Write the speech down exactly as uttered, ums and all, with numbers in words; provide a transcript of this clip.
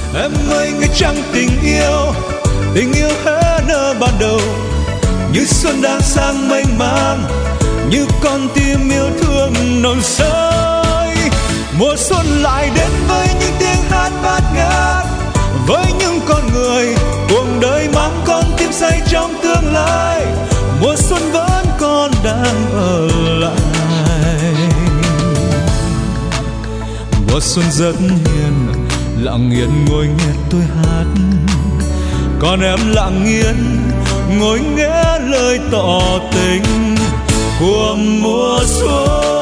Em ơi người trăng tình yêu, tình yêu hé nở ban đầu, như xuân đang sang mênh mang, như con tim yêu thương nồng sơi. Mùa xuân lại đến với những tiếng hát bát ngát, với những con người cuộc đời mang con tim say trong tương lai. Mùa xuân vẫn còn đang ở lại. Mùa xuân rất hiền, lặng yên ngồi nghe tôi hát, còn em lặng yên ngồi nghe lời tỏ tình của mùa xuân.